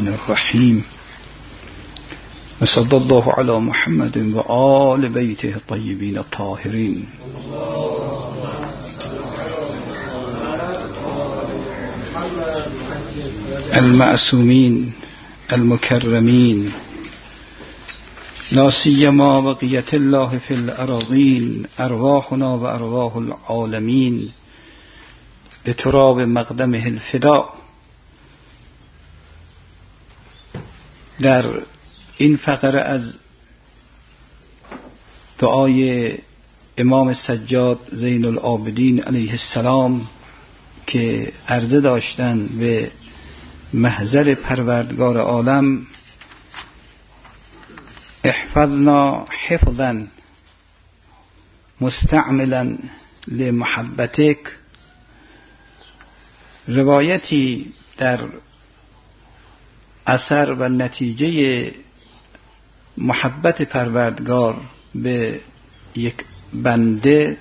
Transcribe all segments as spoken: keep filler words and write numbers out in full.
الرحمن الرحیم و صلی الله علی محمد و آل بیته الطیبین الطاهرین. المعصومین المکرمین لا سیما بقیت الله فی الاراضین ارواحنا و ارواح العالمین بتراب مقدمه الفدا. در این فقره از دعای امام سجاد زین العابدین علیه السلام که عرضه داشتن به محضر پروردگار عالم: احفظنا حفظا مستعملا لمحبتک، روایتی در اثر و نتیجه محبت پروردگار به یک بنده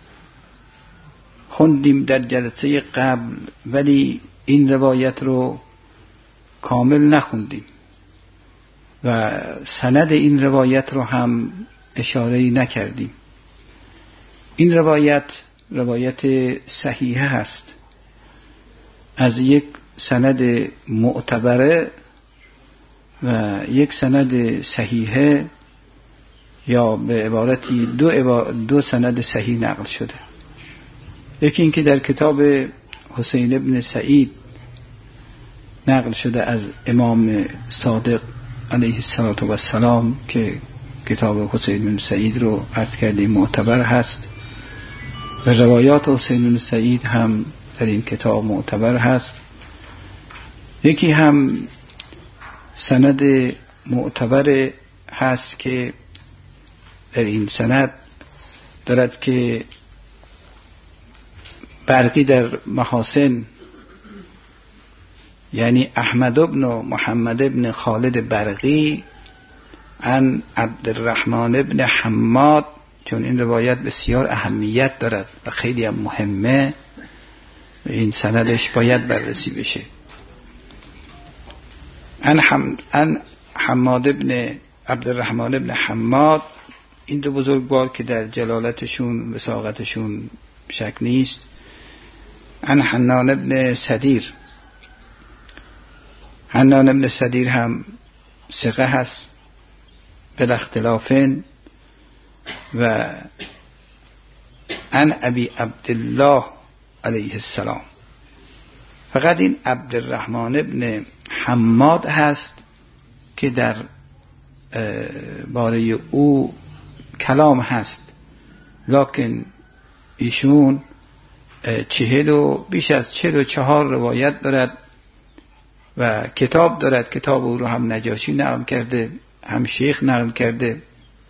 خوندیم در جلسه قبل، ولی این روایت رو کامل نخوندیم و سند این روایت رو هم اشاره‌ای نکردیم. این روایت روایت صحیحه هست، از یک سند معتبره و یک سند صحیحه، یا به عبارتی دو, عبارت دو سند صحیح نقل شده. یکی این که در کتاب حسین ابن سعید نقل شده از امام صادق علیه السلام که کتاب حسین ابن سعید رو عرض کردیم معتبر هست و روایات حسین ابن سعید هم در این کتاب معتبر هست. یکی هم سند معتبر هست که در این سند دارد که برقی در محاسن، یعنی احمد ابن محمد ابن خالد برقی عن عبدالرحمن ابن حماد، چون این روایت بسیار اهمیت دارد و خیلی هم مهمه، این سندش باید بررسی بشه. عن حم... عن حماد ابن عبدالرحمن ابن حماد، این دو بزرگوار که در جلالتشون وثاقتشون شک نیست. عن حنان ابن صدیر، حنان ابن صدیر هم ثقه هست بلا اختلافن. و عن ابی عبدالله علیه السلام، فقط این عبدالرحمن ابن حماد هست که در باره او کلام هست، لکن ایشون چهل و بیش از چهل و چهار روایت دارد و کتاب دارد. کتاب او رو هم نجاشی نقل کرده، هم شیخ نقل کرده.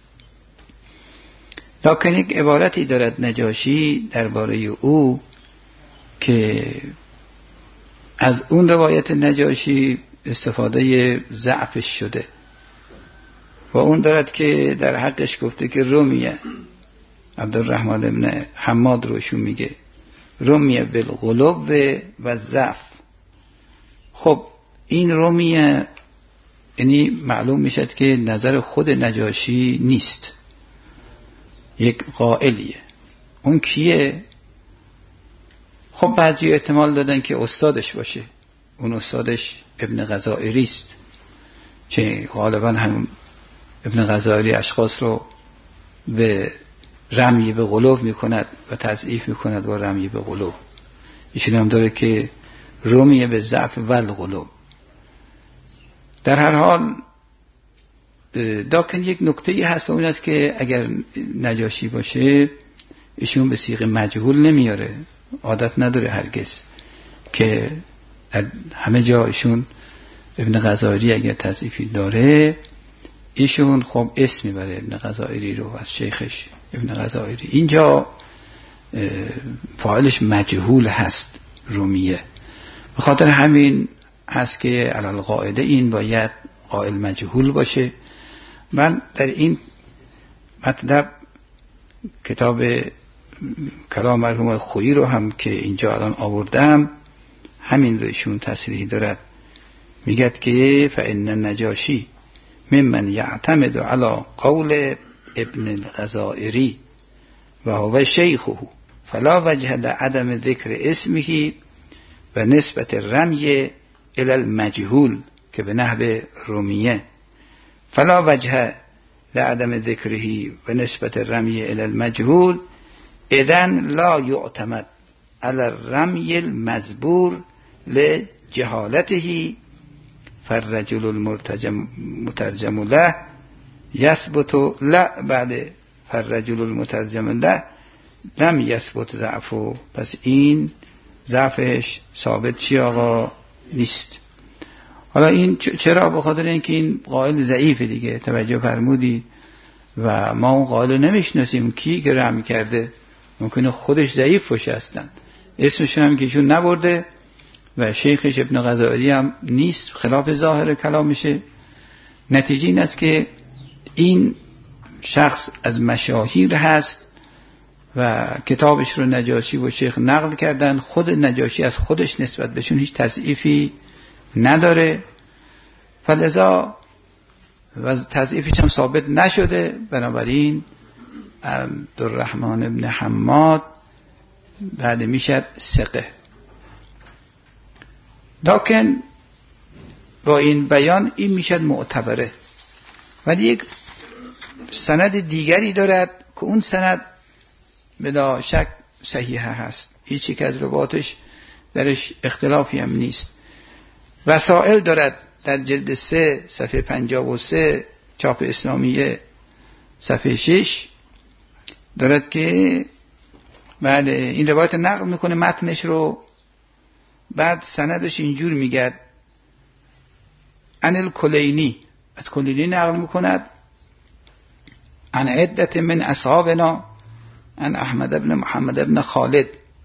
لکن یک عبارتی دارد نجاشی درباره او که از اون روایت نجاشی استفاده ضعفش شده و اون دارد که در حقش گفته که رومیه، عبدالرحمن ابن حماد روشون میگه رومیه بالغلوب و ضعف. خب این رومیه یعنی معلوم میشد که نظر خود نجاشی نیست، یک قائلیه. اون کیه؟ خب بعضی احتمال دادن که استادش باشه، اون استادش ابن غزائری است، که غالبا هم ابن غزائری اشخاص رو به رمی به غلو میکند و تضعیف میکند با رمی به غلو. ایشون هم داره که رومیه به ضعف و الغلو. در هر حال داکن یک نکته هست و اون است که اگر نجاشی باشه ایشون به صیغه مجهول نمیاره، عادت نداره هرگز که همه جا ایشون ابن غزائری اگر تضعیفی داره ایشون خب اسم میبره ابن غزائری رو از شیخش ابن غزائری. اینجا فاعلش مجهول هست رومیه، به خاطر همین هست که علل قاعده این باید قائل مجهول باشه. من در این مطلب کتاب کلام مرحوم خویی رو هم که اینجا الان آوردم همین رو ایشون تصریح دارد میگد که فإن النجاشی ممن یعتمد علی قول ابن الغزائری و هو شیخه فلا وجه لعدم ذکر اسمه و نسبت رمی الى المجهول که به نحو رومیه فلا وجه لعدم ذکره و نسبت رمی الى المجهول اذن لا یعتمد على الرمی المزبور لجهالته فالرجل المترجم مترجم له يثبت لا بعد فالرجل المترجم له لم يثبت ضعفه. پس این ضعفش ثابت چی آقا نیست. حالا این چرا؟ به خاطر اینکه این قائل ضعیفه دیگه، توجه فرمودید، و ما اون قائل نمیشناسیم کی که رحم کرده، ممکنه خودش ضعیف باشه اصلا، اسمش هم که ایشون نبرده و شیخش ابن غزائری هم نیست، خلاف ظاهر کلامشه. نتیجه این است که این شخص از مشاهیر هست و کتابش رو نجاشی و شیخ نقل کردن، خود نجاشی از خودش نسبت بهشون هیچ تضعیفی نداره، فلذا و تضعیفش هم ثابت نشده، بنابراین عبدالرحمن ابن حماد بعد میشد ثقه. لکن با این بیان این میشد معتبره. ولی یک سند دیگری دارد که اون سند بلا شک صحیح هست، هیچی که از رواتش درش اختلافی هم نیست. وسائل دارد در جلد سه صفحه پنجاه و سه چاپ اسلامیه صفحه شش دارد که بعد این روایت نقل میکنه متنش رو، بعد سندش اینجور میگه عن الکلینی، از کلینی نقل میکند عن عدت من اصحابنا عن احمد ابن محمد ابن خالد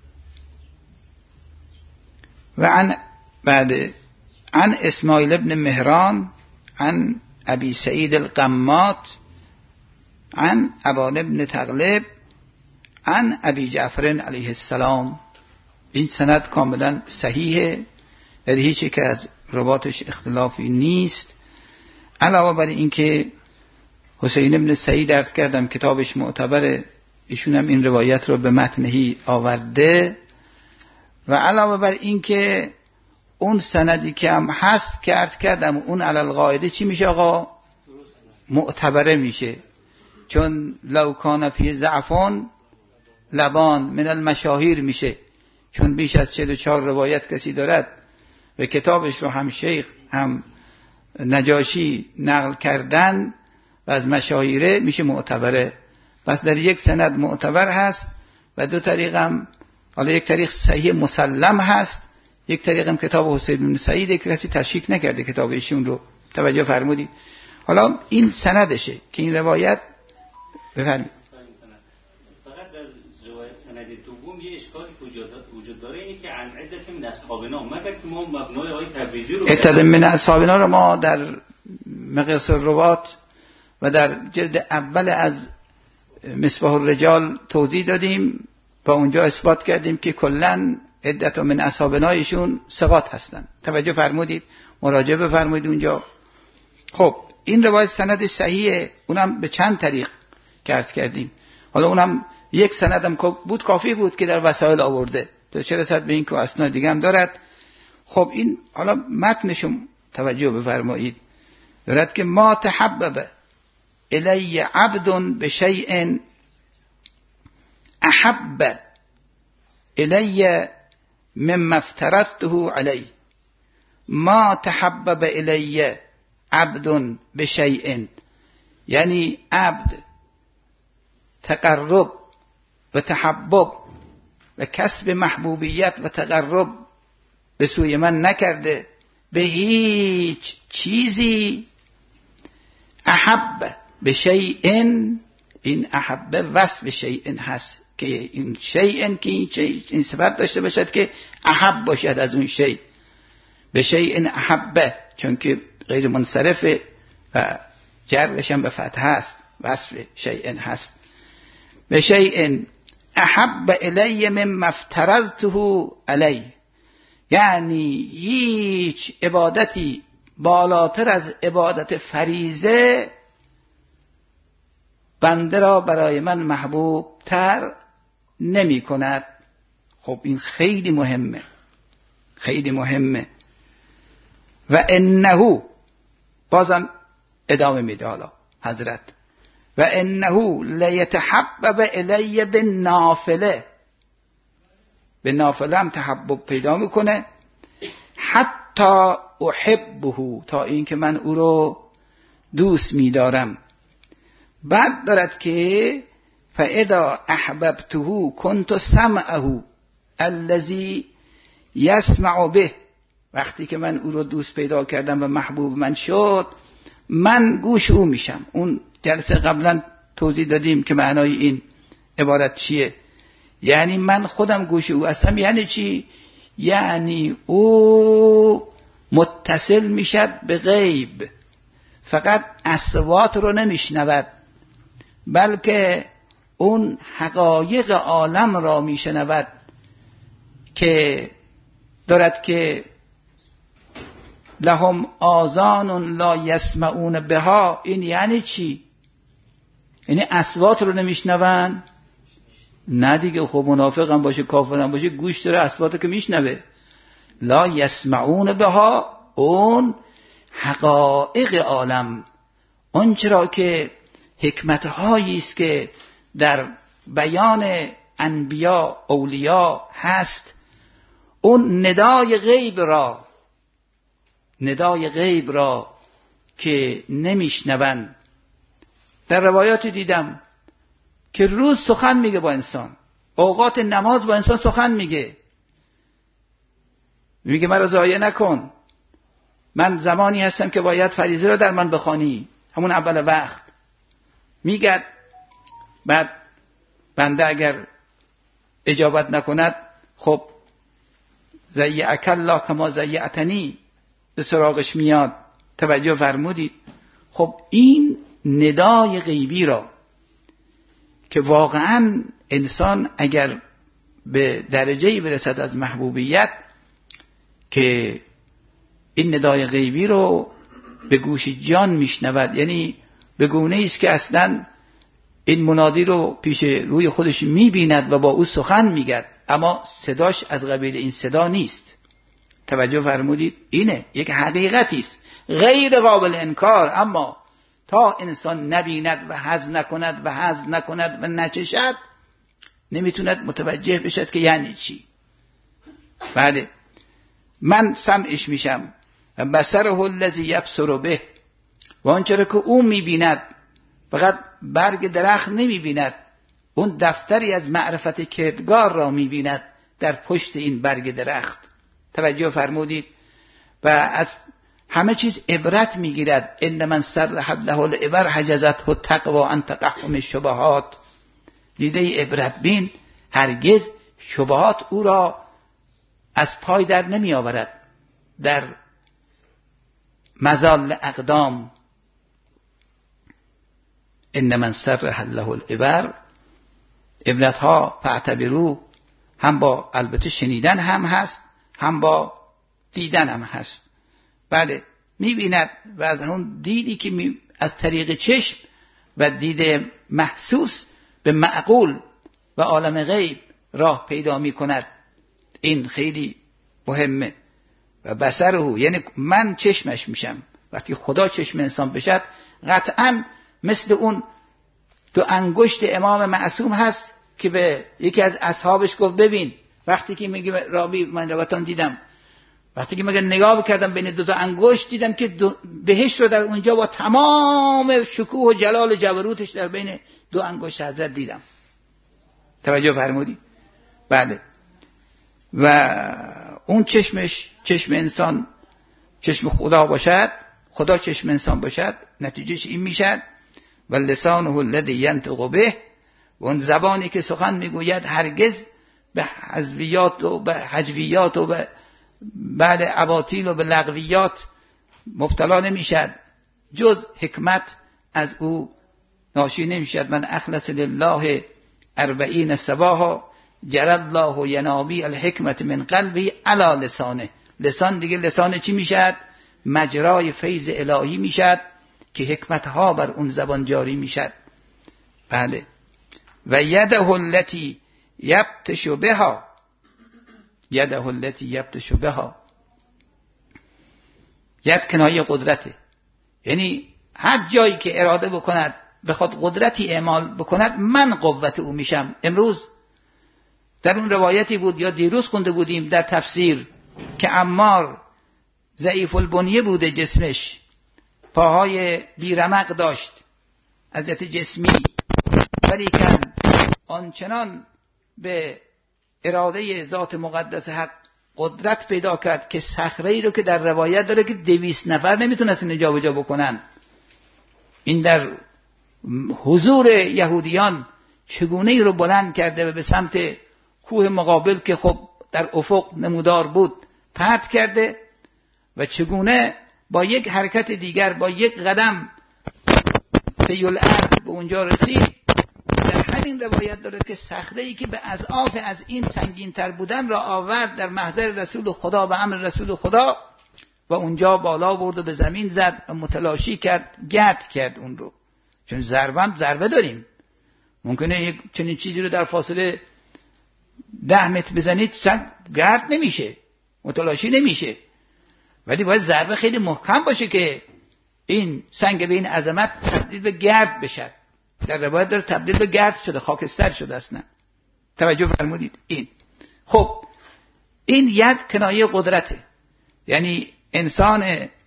و عن بعد عن اسماعیل ابن مهران عن ابی سعید القمات عن ابان ابن تغلب عن ابی جعفر علیه السلام. این سند کاملا صحیحه، در هیچی که از رواتش اختلافی نیست. علاوه بر این که حسین ابن سعید عرض کردم کتابش معتبره، ایشون هم این روایت رو به متنهی آورده، و علاوه بر این که اون سندی که هم هست که عرض کردم اون علی القاعده چی میشه آقا؟ معتبره میشه، چون لو کان فی ضعفان لبان من المشاهیر میشه، چون بیش از چهل و چهار روایت کسی دارد و کتابش رو هم شیخ هم نجاشی نقل کردن و از مشاهیره میشه معتبره. پس در یک سند معتبر هست و دو طریق هم، حالا یک طریق صحیح مسلم هست، یک طریق هم کتاب حسین بن سعید که کسی تشکیک نکرده کتاب ایشون رو، توجه فرمودید. حالا این سندشه که این روایت بفرمایید. فقط در روایت سند دوم یه اشکالی وجود داره، اینه که عن عدت من اصحابنا، مگر که ما مبنای آیه تبریزی رو عدت من اصحابنا رو ما در مقیاس الروات و در جلد اول از مصباح الرجال توضیح دادیم و اونجا اثبات کردیم که کلن عدت من اصحابنایشون ثقات هستن. توجه فرمودید، مراجعه بفرمایید اونجا. خب این روایت سندش صحیحه، اونم به چند طریق عرض کردیم، حالا اونم یک سندم بود کافی بود که در وسائل آورده، تو چه رسد به این که اسناد دیگه هم دارد. خب این حالا متنشم توجه بفرمایید، دارد که ما تحبب الی عبد بشیء احب الی مما افترضته علی. ما تحبب الی عبد بشیء، یعنی عبد تقرب و تحبب و کسب محبوبیت و تقرب به سوی من نکرده به هیچ چیزی. احب به شیء، این احب وصف شیء هست که این شیء که این, این صفت داشته باشد که احب باشد از اون شیء. به شیء احب چون که غیر منصرفه و جرش هم به فتح هست، وصف شیء هست. به شیء احب الی مما افترضته علی، یعنی هیچ عبادتی بالاتر از عبادت فریضه بنده را برای من محبوب تر نمی کند. خب این خیلی مهمه، خیلی مهمه. و انه، بازم ادامه میده حالا حضرت، و انه لیتحبب الی بالنافله، به نافله هم تحبب پیدا میکنه، حتی احبه، تا اینکه من او رو دوست میدارم. بعد دارد که فاذا احببته كنت سمعه الذي يسمع به، وقتی که من او رو دوست پیدا کردم و محبوب من شد، من گوش او میشم. اون جلسه قبلا توضیح دادیم که معنای این عبارت چیه. یعنی من خودم گوش او هستم. یعنی چی؟ یعنی او متصل میشد به غیب، فقط اصوات رو نمیشنود، بلکه اون حقایق عالم را میشنود که دارد که لهم آذان لا یسمعون بها. این یعنی چی؟ یعنی اصوات رو نمیشنون؟ نه دیگه، خب منافق هم باشه کافر هم باشه گوش داره، اصوات که میشنوه. لا یسمعون بها، اون حقایق عالم، اون چرا که حکمتهایی است که در بیان انبیا اولیا هست، اون ندای غیب را، ندای غیب را که نمیشنون. در روایات دیدم که روز سخن میگه با انسان، اوقات نماز با انسان سخن میگه، میگه مرا ضایع نکن، من زمانی هستم که باید فریضه را در من بخوانی، همون اول وقت میگه. بعد بنده اگر اجابت نکند، خب ضیعک الله کما ضیعتنی، به سراغش میاد. توجه فرمودید؟ خب این ندای غیبی را که واقعا انسان اگر به درجه‌ای برسد از محبوبیت که این ندای غیبی رو به گوش جان میشنود، یعنی به گونه است که اصلا این منادی رو پیش روی خودش میبیند و با او سخن میگد، اما صداش از قبیل این صدا نیست. توجه فرمودید؟ اینه یک حقیقتی است غیر قابل انکار، اما تا انسان نبیند و حس نکند و حس نکند و نچشد، نمیتوند متوجه بشد که یعنی چی. بله، من سمعش میشم و بصره الذی یبصر به، و آنچه که او میبیند فقط برگ درخت نمیبیند، اون دفتری از معرفت کردگار را میبیند در پشت این برگ درخت. توجه فرمودید؟ و از همه چیز عبرت میگیرد. ان من سرح له العبر حجزته التقوی عن تقحم الشبهات. دیده عبرت بین هرگز شبهات او را از پای در نمی آورد. در مزال اقدام ان من سرح له العبر، عبرت ها فاعتبروا، هم با البته شنیدن هم هست، هم با دیدن هم هست. بله، میبیند و از اون دیدی که می از طریق چشم و دید محسوس به معقول و عالم غیب راه پیدا میکند. این خیلی مهمه. و بصره، یعنی من چشمش میشم. وقتی خدا چشم انسان بشد، قطعا مثل اون دو انگشت امام معصوم هست که به یکی از اصحابش گفت ببین، وقتی که میگه رابی من رواتان دیدم، وقتی که میگه نگاه کردم بین دو تا انگشت دیدم که بهشت رو در اونجا با تمام شکوه و جلال و جبروتش در بین دو انگشت حضرت دیدم. توجه فرمودی؟ بله. و اون چشمش چشم انسان چشم خدا باشد، خدا چشم انسان باشد، نتیجهش این میشد و لسانه الذی ینطق به، و اون زبانی که سخن میگوید هرگز به حذویات و به حجویات و به بعد اباطیل و به لغویات مبتلا نمیشد، جز حکمت از او ناشی نمیشد. من اخلص لله اربعین صباحا جرى الله ینابی الحکمت من قلبی علی لسانه. لسان دیگه لسان چی میشد؟ مجرای فیض الهی میشد که حکمتها بر اون زبان جاری میشد. بله. و یده التی یبطش بها، یده التی یبطش بها، ید کنایه قدرته، یعنی هر جایی که اراده بکند بخواد قدرتی اعمال بکند من قوت او میشم. امروز در اون روایتی بود یا دیروز خونده بودیم در تفسیر که عمار ضعیف البنیه بوده، جسمش پاهای بیرمق داشت، عضلات جسمی، ولیکن آنچنان به اراده ذات مقدس حق قدرت پیدا کرد که صخره‌ای رو که در روایت داره که دویست نفر نمیتونستن جابجا بکنن، این در حضور یهودیان چگونه ای رو بلند کرده و به سمت کوه مقابل که خب در افق نمودار بود پرت کرده و چگونه با یک حرکت دیگر با یک قدم سیل الارض به اونجا رسید. در همین روایت داره که صخره‌ای که به اضعاف از این سنگین تر بودن را آورد در محضر رسول خدا به امر رسول خدا و اونجا بالا برد و به زمین زد و متلاشی کرد، گرد کرد اون رو. چون ضربه هم ضربه داریم، ممکنه یک چنین چیزی رو در فاصله ده متر بزنید سنگ گرد نمیشه، متلاشی نمیشه، ولی باید ضربه خیلی محکم باشه که این سنگ به این عظمت تبدیل به گرد بشه. در روایت داره تبدیل به گرد شده، خاکستر شده اصلا. توجه فرمودید؟ این خب این ید کنایه قدرته، یعنی انسان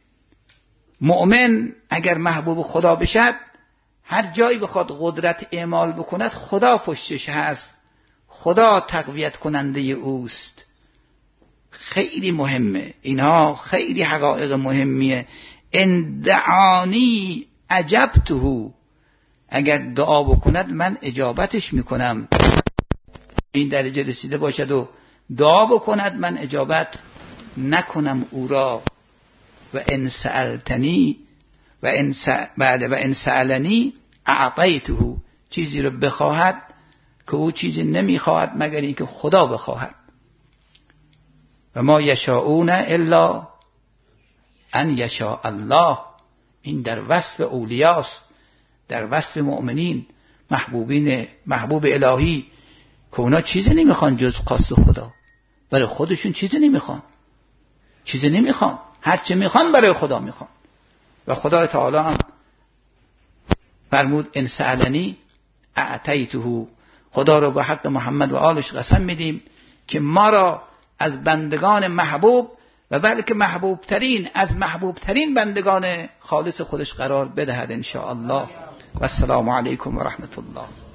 مؤمن اگر محبوب خدا بشد هر جایی بخواد قدرت اعمال بکند خدا پشتش هست، خدا تقویت کننده اوست. خیلی مهمه، اینها خیلی حقایق مهمیه. اندعانی عجبته، اگر دعا بکند من اجابتش میکنم. این درجه رسیده باشد و دعا بکند من اجابت نکنم او را. و ان سألتنی و ان بعد و ان سألنی اعطیته، چیزی رو بخواهد که او چیزی نمیخواهد مگر اینکه خدا بخواهد. و ما یشاءون الا ان یشاء الله، این در وصف اولیاست، در وصف مؤمنین، محبوبین محبوب الهی که اونا چیزی نمیخوان جز خواست خدا، برای خودشون چیزی نمیخوان، چیزی نمیخوان، هر چه میخوان برای خدا میخوان. و خدا تعالی هم فرمود ان سألنی اعطیته، خدا رو به حق محمد و آلش قسم میدیم که ما را از بندگان محبوب و بلکه محبوب ترین از محبوب ترین بندگان خالص خودش قرار بدهد ان شاء الله. و السلام علیکم و رحمت الله.